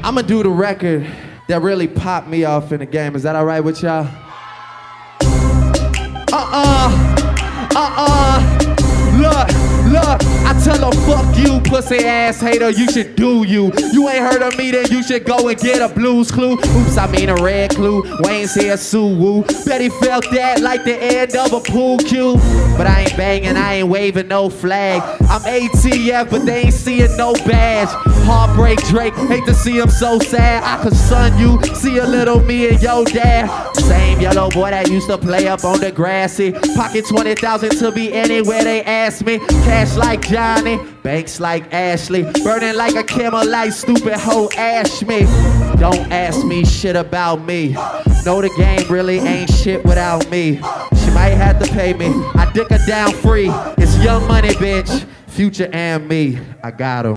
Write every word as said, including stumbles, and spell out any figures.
I'ma do the record that really popped me off in the game. Is that all right with y'all? Uh-uh, uh-uh. Look, look, I tell her fuck you, pussy ass hater, you should do you. You ain't heard of me, then you should go and get a Blues Clue. Oops, I mean a red clue. Wayne's here, Sue Woo. Betty felt that like the end of a pool cue. But I ain't banging, I ain't waving no flag. I'm A T F, but they ain't seeing no badge. Heartbreak Drake, hate to see him so sad. I could son you, see a little me and your dad. Same yellow boy that used to play up on the grassy. Pocket twenty thousand to be anywhere they ask me. Cash like Johnny, banks like Ashley. Burning like a camel like stupid hoe ash me. Don't ask me shit about me. Know the game really ain't shit without me. She might have to pay me. I dick her down free. It's Young Money, bitch. Future and me. I got 'em.